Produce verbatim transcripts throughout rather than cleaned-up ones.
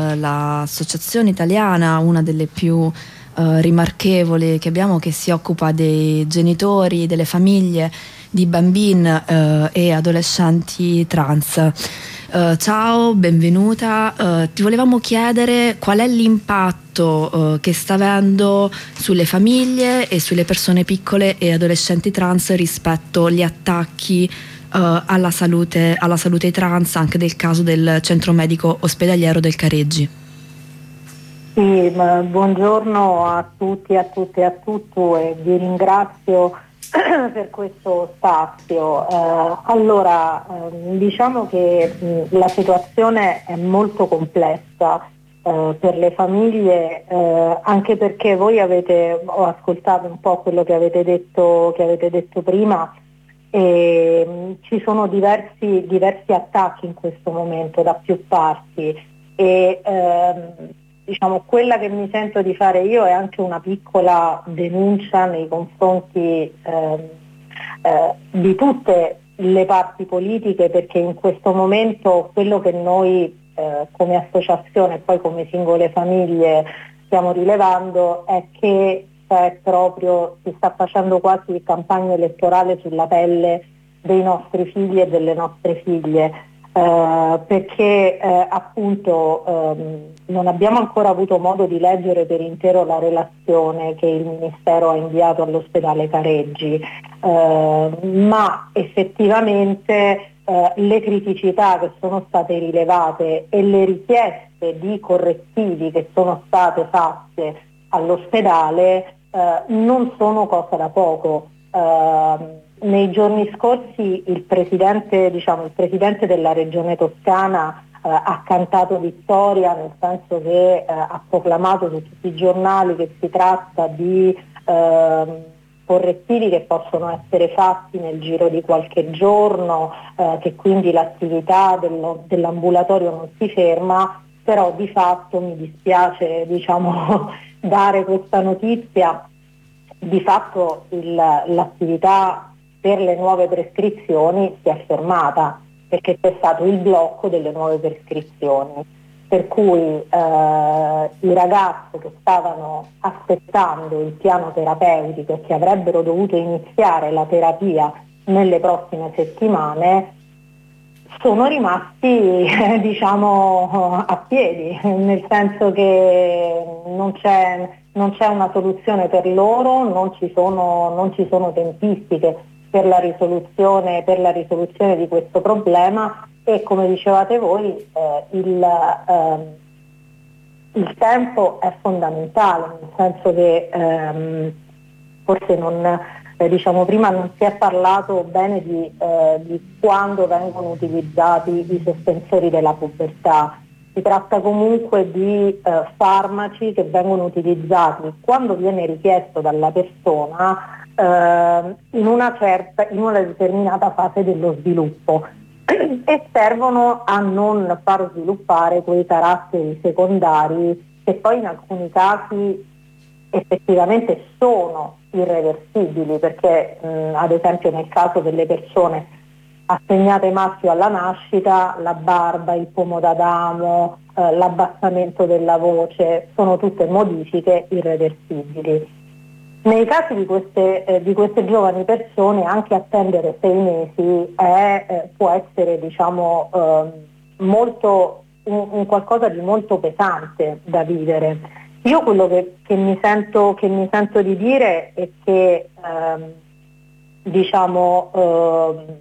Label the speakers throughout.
Speaker 1: eh, l'associazione italiana, una delle più eh, rimarchevoli che abbiamo, che si occupa dei genitori, delle famiglie di bambini eh, e adolescenti trans. Uh, ciao, benvenuta. Uh, ti volevamo chiedere qual è l'impatto uh, che sta avendo sulle famiglie e sulle persone piccole e adolescenti trans rispetto agli attacchi uh, alla salute, alla salute trans, anche del caso del centro medico ospedaliero del Careggi.
Speaker 2: Sì, buongiorno a tutti, a tutte e a tutti, e vi ringrazio per questo spazio. Eh, allora, eh, diciamo che mh, la situazione è molto complessa eh, per le famiglie, eh, anche perché voi avete, ho ascoltato un po' quello che avete detto, che avete detto prima, e mh, ci sono diversi, diversi attacchi in questo momento da più parti e ehm, diciamo, quella che mi sento di fare io è anche una piccola denuncia nei confronti eh, eh, di tutte le parti politiche, perché in questo momento quello che noi eh, come associazione e poi come singole famiglie stiamo rilevando è che c'è proprio, si sta facendo quasi campagna elettorale sulla pelle dei nostri figli e delle nostre figlie. Uh, perché uh, appunto um, non abbiamo ancora avuto modo di leggere per intero la relazione che il Ministero ha inviato all'ospedale Careggi, uh, ma effettivamente uh, le criticità che sono state rilevate e le richieste di correttivi che sono state fatte all'ospedale uh, non sono cosa da poco. Uh, Nei giorni scorsi il presidente, diciamo, il presidente della regione toscana eh, ha cantato vittoria, nel senso che eh, ha proclamato su tutti i giornali che si tratta di eh, correttivi che possono essere fatti nel giro di qualche giorno, eh, che quindi l'attività dello, dell'ambulatorio non si ferma, però di fatto mi dispiace, diciamo, dare questa notizia, di fatto il, l'attività per le nuove prescrizioni si è fermata, perché c'è stato il blocco delle nuove prescrizioni, per cui eh, i ragazzi che stavano aspettando il piano terapeutico e che avrebbero dovuto iniziare la terapia nelle prossime settimane sono rimasti eh, diciamo a piedi, nel senso che non c'è, non c'è una soluzione per loro, non ci sono, non ci sono tempistiche per la risoluzione, per la risoluzione di questo problema e, come dicevate voi, eh, il, eh, il tempo è fondamentale, nel senso che ehm, forse non, eh, diciamo prima non si è parlato bene di, eh, di quando vengono utilizzati i sospensori della pubertà. Si tratta comunque di eh, farmaci che vengono utilizzati quando viene richiesto dalla persona in una certa, in una determinata fase dello sviluppo e servono a non far sviluppare quei caratteri secondari che poi in alcuni casi effettivamente sono irreversibili, perché mh, ad esempio nel caso delle persone assegnate maschio alla nascita, la barba, il pomo d'Adamo, eh, l'abbassamento della voce sono tutte modifiche irreversibili. Nei casi di queste, eh, di queste giovani persone anche attendere sei mesi è, eh, può essere diciamo, eh, molto, un, un qualcosa di molto pesante da vivere. Io quello che, che, mi, sento, che mi sento di dire è che ehm, diciamo, eh,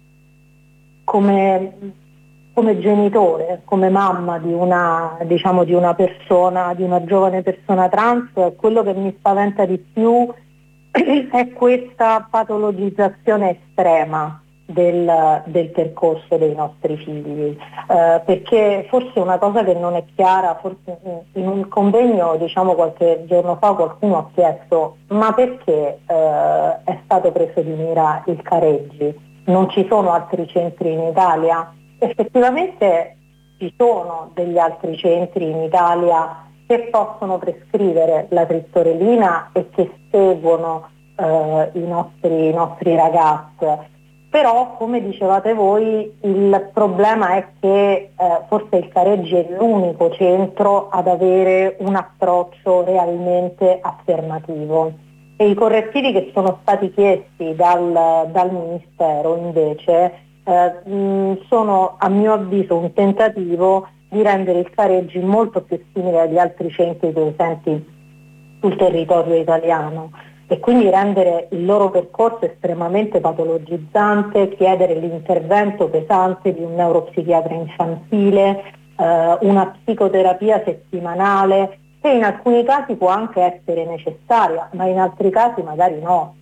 Speaker 2: come, come genitore, come mamma di una, diciamo, di una persona, di una giovane persona trans, quello che mi spaventa di più è questa patologizzazione estrema del, del percorso dei nostri figli, eh, perché forse una cosa che non è chiara, forse in un convegno, diciamo, qualche giorno fa qualcuno ha chiesto ma perché eh, è stato preso di mira il Careggi? Non ci sono altri centri in Italia? Effettivamente ci sono degli altri centri in Italia che possono prescrivere la trittorelina e che seguono eh, i, nostri, i nostri ragazzi, però come dicevate voi il problema è che eh, forse il Careggi è l'unico centro ad avere un approccio realmente affermativo e i correttivi che sono stati chiesti dal, dal Ministero invece eh, mh, sono a mio avviso un tentativo di rendere il Careggi molto più simile agli altri centri presenti sul territorio italiano e quindi rendere il loro percorso estremamente patologizzante, chiedere l'intervento pesante di un neuropsichiatra infantile, eh, una psicoterapia settimanale che in alcuni casi può anche essere necessaria, ma in altri casi magari no,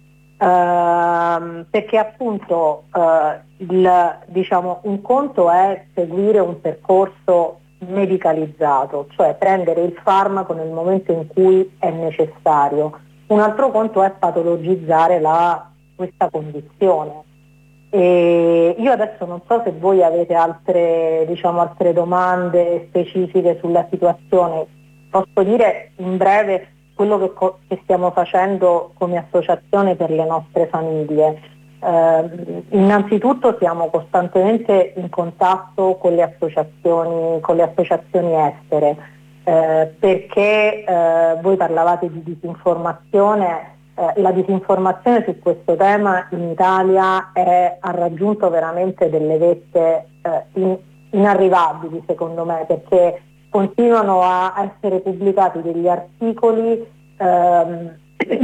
Speaker 2: eh, perché appunto eh, il, diciamo, un conto è seguire un percorso medicalizzato, cioè prendere il farmaco nel momento in cui è necessario. Un altro conto è patologizzare la, questa condizione. E io adesso non so se voi avete altre, diciamo, altre domande specifiche sulla situazione. Posso dire in breve quello che, co- che stiamo facendo come associazione per le nostre famiglie. Eh, innanzitutto siamo costantemente in contatto con le associazioni, con le associazioni estere. Eh, perché eh, voi parlavate di disinformazione, eh, la disinformazione su questo tema in Italia è, ha raggiunto veramente delle vette eh, in, inarrivabili secondo me, perché continuano a essere pubblicati degli articoli ehm,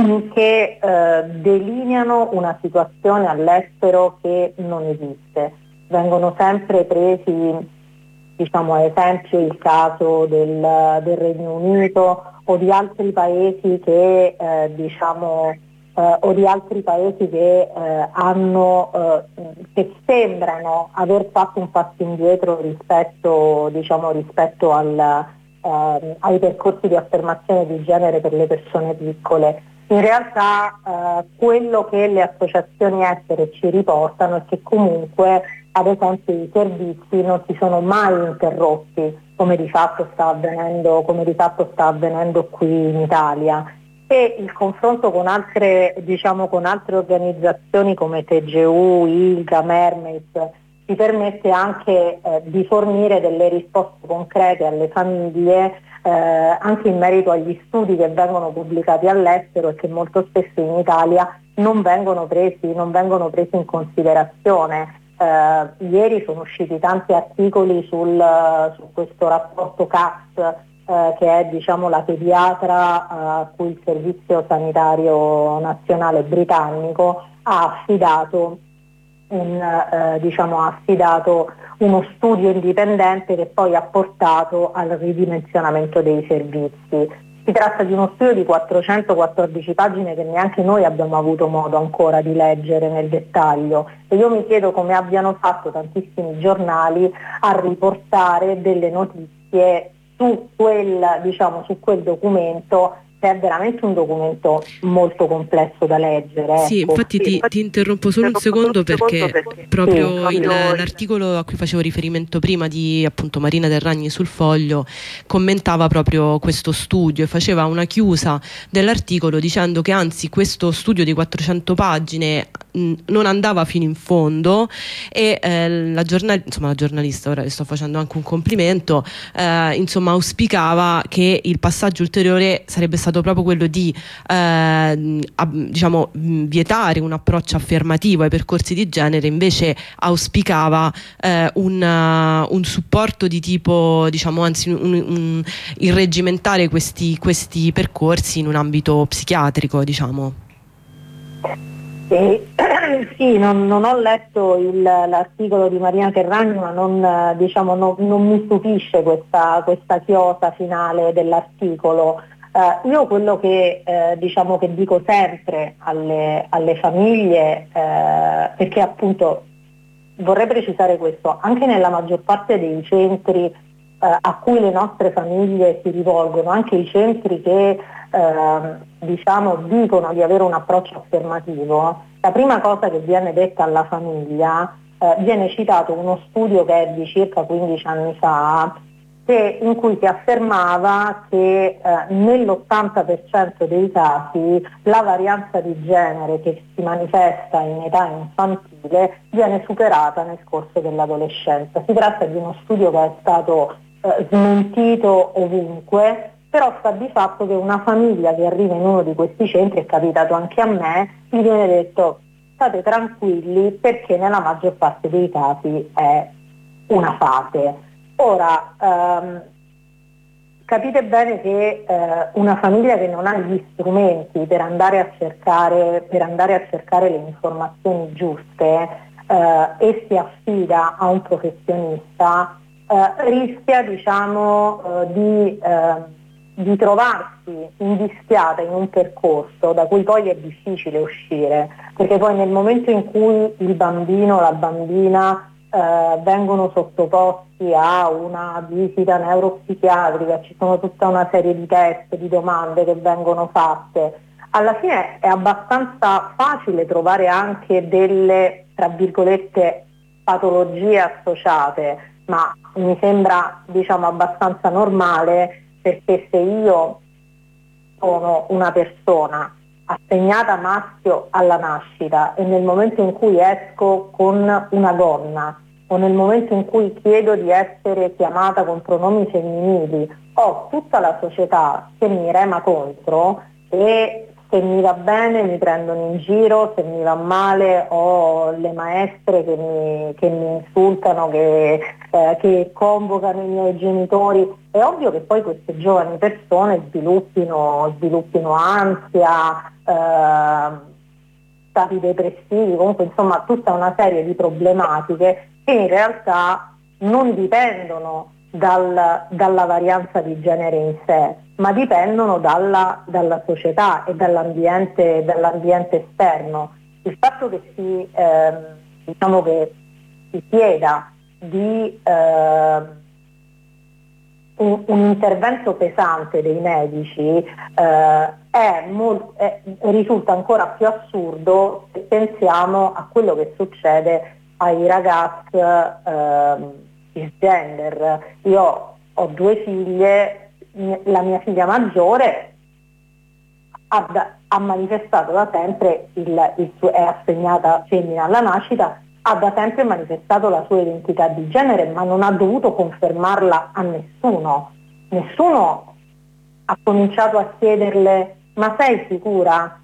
Speaker 2: che eh, delineano una situazione all'estero che non esiste, vengono sempre presi, diciamo ad esempio il caso del, del Regno Unito o di altri paesi che eh, diciamo eh, o di altri paesi che eh, hanno eh, che sembrano aver fatto un passo indietro rispetto diciamo rispetto al, eh, ai percorsi di affermazione di genere per le persone piccole. In realtà eh, quello che le associazioni estere ci riportano è che comunque ad esempio i servizi non si sono mai interrotti come di fatto sta avvenendo, come di fatto sta avvenendo qui in Italia, e il confronto con altre, diciamo, con altre organizzazioni come T G U, ILGA, Mermaid ci permette anche eh, di fornire delle risposte concrete alle famiglie eh, anche in merito agli studi che vengono pubblicati all'estero e che molto spesso in Italia non vengono presi, non vengono presi in considerazione. Uh, ieri sono usciti tanti articoli sul, uh, su questo rapporto C A S, uh, che è diciamo, la pediatra uh, a cui il Servizio Sanitario Nazionale britannico ha affidato, un, uh, diciamo, ha affidato uno studio indipendente che poi ha portato al ridimensionamento dei servizi. Si tratta di uno studio di quattrocentoquattordici pagine che neanche noi abbiamo avuto modo ancora di leggere nel dettaglio e io mi chiedo come abbiano fatto tantissimi giornali a riportare delle notizie su quel, diciamo, su quel documento, che è veramente un documento molto complesso da leggere.
Speaker 3: Sì,
Speaker 2: ecco.
Speaker 3: infatti ti, ti interrompo solo un secondo perché proprio
Speaker 2: sì,
Speaker 3: il, l'articolo a cui facevo riferimento prima di appunto Marina Del Ragni sul Foglio commentava proprio questo studio e faceva una chiusa dell'articolo dicendo che anzi questo studio di quattrocento pagine mh, non andava fino in fondo e eh, la, giornal- insomma, la giornalista, ora le sto facendo anche un complimento, eh, insomma auspicava che il passaggio ulteriore sarebbe stato proprio quello di eh, ab- diciamo vietare un approccio affermativo ai percorsi di genere, invece auspicava eh, un, uh, un supporto di tipo, diciamo, anzi un, un, irreggimentare questi, questi percorsi in un ambito psichiatrico, diciamo.
Speaker 2: Sì, sì non, non ho letto il, l'articolo di Marina Terragni, ma non, diciamo, non, non mi stupisce questa, questa chiosa finale dell'articolo. Uh, io quello che, eh, diciamo che dico sempre alle, alle famiglie, eh, perché appunto vorrei precisare questo, anche nella maggior parte dei centri eh, a cui le nostre famiglie si rivolgono, anche i centri che eh, diciamo dicono di avere un approccio affermativo, la prima cosa che viene detta alla famiglia, eh, viene citato uno studio che è di circa quindici anni fa, che, in cui si affermava che eh, nell'ottanta per cento dei casi la varianza di genere che si manifesta in età infantile viene superata nel corso dell'adolescenza. Si tratta di uno studio che è stato eh, smentito ovunque, però sta di fatto che una famiglia che arriva in uno di questi centri, è capitato anche a me, gli viene detto: state tranquilli perché nella maggior parte dei casi è una fase. Ora, ehm, capite bene che eh, una famiglia che non ha gli strumenti per andare a cercare, per andare a cercare le informazioni giuste eh, e si affida a un professionista, eh, rischia, diciamo, eh, di, eh, di trovarsi invischiata in un percorso da cui poi è difficile uscire, perché poi nel momento in cui il bambino o la bambina Eh, vengono sottoposti a una visita neuropsichiatrica, ci sono tutta una serie di test, di domande che vengono fatte. Alla fine è abbastanza facile trovare anche delle, tra virgolette, patologie associate, ma mi sembra, diciamo, abbastanza normale, perché se io sono una persona assegnata maschio alla nascita e nel momento in cui esco con una donna o nel momento in cui chiedo di essere chiamata con pronomi femminili, ho tutta la società che mi rema contro e se mi va bene mi prendono in giro, se mi va male ho le maestre che mi, che mi insultano, che, eh, che convocano i miei genitori. È ovvio che poi queste giovani persone sviluppino, sviluppino ansia, eh, stati depressivi, comunque insomma tutta una serie di problematiche che in realtà non dipendono dal, dalla varianza di genere in sé, ma dipendono dalla, dalla società e dall'ambiente, dall'ambiente esterno. Il fatto che si, eh, diciamo che si chieda di eh, un, un intervento pesante dei medici eh, è molt- è, risulta ancora più assurdo se pensiamo a quello che succede ai ragazzi eh, cisgender. Io ho due figlie, la mia figlia maggiore ha, da, ha manifestato da sempre, il, il suo, è assegnata femmina alla nascita, ha da sempre manifestato la sua identità di genere, ma non ha dovuto confermarla a nessuno. Nessuno ha cominciato a chiederle: ma sei sicura?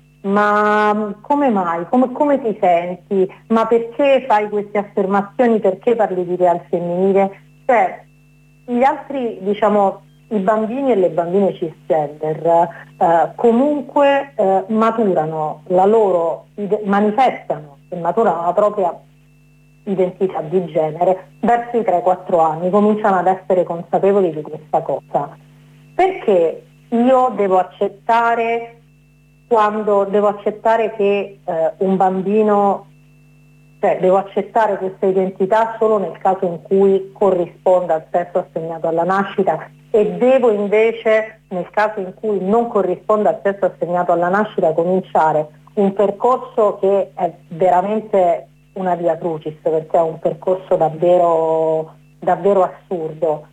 Speaker 2: Ma come mai? Come, come ti senti? Ma perché fai queste affermazioni? Perché parli di te al femminile? Cioè, gli altri, diciamo, i bambini e le bambine cisgender eh, comunque eh, maturano la loro, manifestano e maturano la propria identità di genere verso i tre quattro anni, cominciano ad essere consapevoli di questa cosa. Perché io devo accettare, quando devo accettare che eh, un bambino, cioè devo accettare questa identità solo nel caso in cui corrisponda al sesso assegnato alla nascita, e devo invece, nel caso in cui non corrisponda al sesso assegnato alla nascita, cominciare un percorso che è veramente una via crucis, perché è un percorso davvero, davvero assurdo.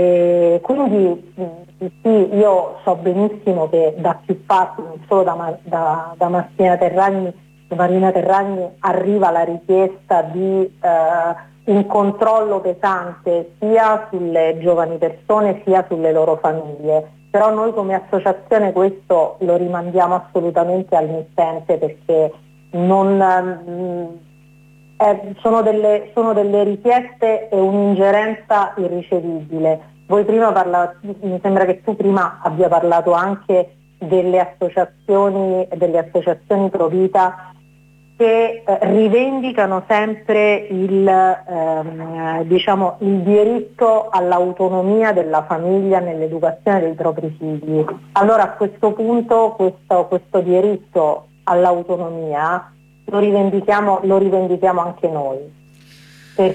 Speaker 2: E quindi sì, io so benissimo che da più parti, non solo da, da, da Martina Terragni, Marina Terragni, arriva la richiesta di eh, un controllo pesante sia sulle giovani persone sia sulle loro famiglie. Però noi come associazione questo lo rimandiamo assolutamente al mittente, perché non, mh, eh, sono, delle, sono delle richieste e un'ingerenza irricevibile. Voi prima parla, mi sembra che tu prima abbia parlato anche delle associazioni, delle associazioni pro vita che eh, rivendicano sempre il, ehm, diciamo, il diritto all'autonomia della famiglia nell'educazione dei propri figli. Allora a questo punto questo, questo diritto all'autonomia lo rivendichiamo, lo rivendichiamo anche noi. E,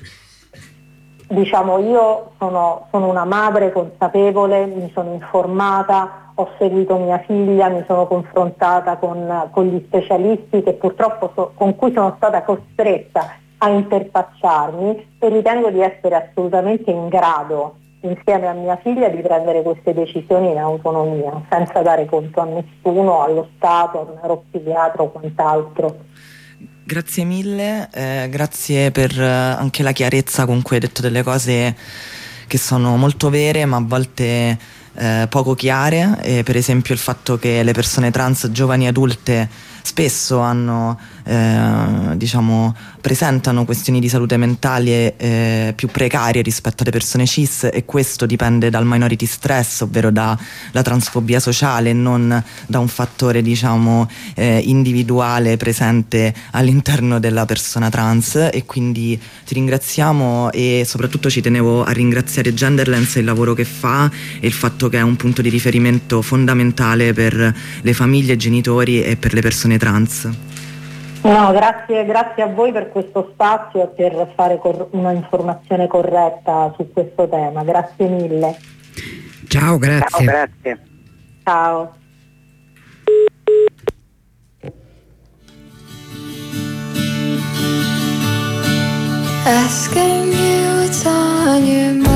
Speaker 2: diciamo, io sono, sono una madre consapevole, mi sono informata, ho seguito mia figlia, mi sono confrontata con, con gli specialisti che purtroppo so, con cui sono stata costretta a interfacciarmi, e ritengo di essere assolutamente in grado insieme a mia figlia di prendere queste decisioni in autonomia, senza dare conto a nessuno, allo Stato, al neuropsichiatra o quant'altro.
Speaker 4: Grazie mille, eh, grazie per eh, anche la chiarezza con cui hai detto delle cose che sono molto vere ma a volte eh, poco chiare, e per esempio il fatto che le persone trans giovani e adulte spesso hanno eh, diciamo presentano questioni di salute mentale eh, più precarie rispetto alle persone cis, e questo dipende dal minority stress, ovvero dalla transfobia sociale, non da un fattore diciamo eh, individuale presente all'interno della persona trans. E quindi ti ringraziamo, e soprattutto ci tenevo a ringraziare Genderlens e il lavoro che fa e il fatto che è un punto di riferimento fondamentale per le famiglie, i genitori e per le persone trans.
Speaker 2: No, grazie, grazie a voi per questo spazio e per fare cor- una informazione corretta su questo tema. Grazie mille.
Speaker 5: Ciao, grazie.
Speaker 6: Ciao, grazie.
Speaker 2: Ciao.
Speaker 7: Asking you what's on your mind.